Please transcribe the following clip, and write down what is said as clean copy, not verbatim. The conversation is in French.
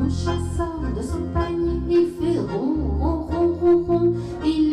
chat sort de son panier, il fait ron, ron, ron, ron, ron. Il